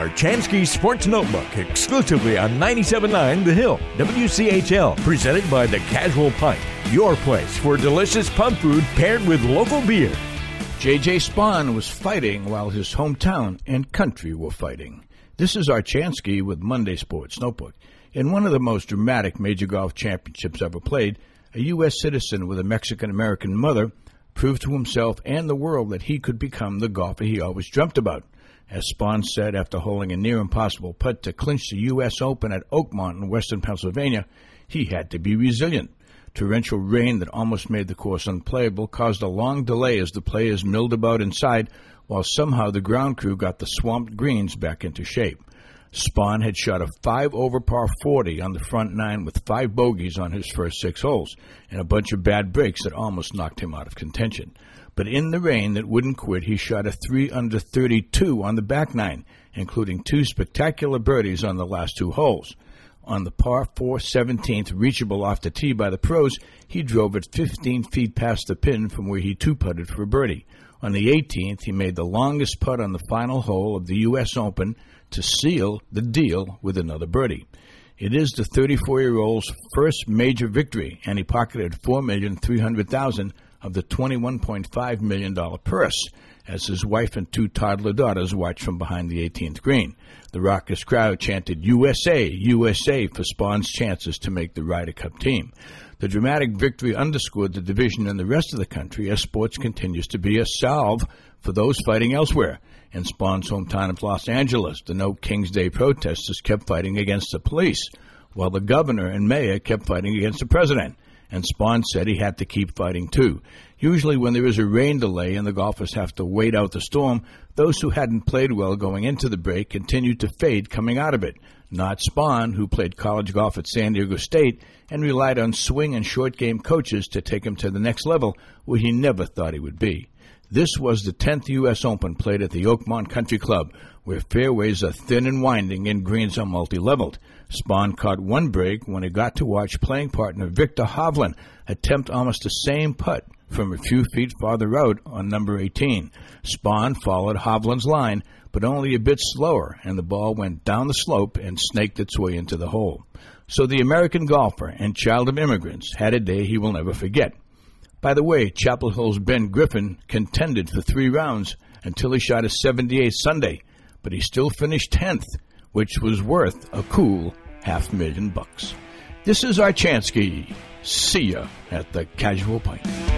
Chansky Sports Notebook exclusively on 97.9 The Hill, WCHL, presented by The Casual Pint, your place for delicious pub food paired with local beer. J.J. Spaun was fighting while his hometown and country were fighting. This is our Chansky with Monday Sports Notebook. In one of the most dramatic major golf championships ever played, a U.S. citizen with a Mexican-American mother proved to himself and the world that he could become the golfer he always dreamt about. As Spaun said after holding a near-impossible putt to clinch the U.S. Open at Oakmont in western Pennsylvania, he had to be resilient. Torrential rain that almost made the course unplayable caused a long delay as the players milled about inside, while somehow the ground crew got the swamped greens back into shape. Spaun had shot a 5-over par 40 on the front nine with 5 bogeys on his first 6 holes, and a bunch of bad breaks that almost knocked him out of contention. But in the rain that wouldn't quit, he shot a 3-under 32 on the back nine, including 2 spectacular birdies on the last 2 holes. On the par 4 17th, reachable off the tee by the pros, he drove it 15 feet past the pin from where he two-putted for a birdie. On the 18th, he made the longest putt on the final hole of the U.S. Open to seal the deal with another birdie. It is the 34-year-old's first major victory, and he pocketed $4,300,000 of the $21.5 million purse, as his wife and 2 toddler daughters watched from behind the 18th green. The raucous crowd chanted USA, USA for Spaun's chances to make the Ryder Cup team. The dramatic victory underscored the division in the rest of the country as sports continues to be a salve for those fighting elsewhere. In Spaun's hometown of Los Angeles, the No King's Day protesters kept fighting against the police, while the governor and mayor kept fighting against the president. And Spaun said he had to keep fighting too. Usually when there is a rain delay and the golfers have to wait out the storm, those who hadn't played well going into the break continued to fade coming out of it. Not Spaun, who played college golf at San Diego State and relied on swing and short game coaches to take him to the next level where he never thought he would be. This was the 10th U.S. Open played at the Oakmont Country Club, where fairways are thin and winding and greens are multi-leveled. Spaun caught one break when he got to watch playing partner Viktor Hovland attempt almost the same putt from a few feet farther out on number 18. Spaun followed Hovland's line, but only a bit slower, and the ball went down the slope and snaked its way into the hole. So the American golfer and child of immigrants had a day he will never forget. By the way, Chapel Hill's Ben Griffin contended for 3 rounds until he shot his 78th Sunday, but he still finished 10th, which was worth a cool $500,000. This is our Chansky. See ya at the Casual Pint.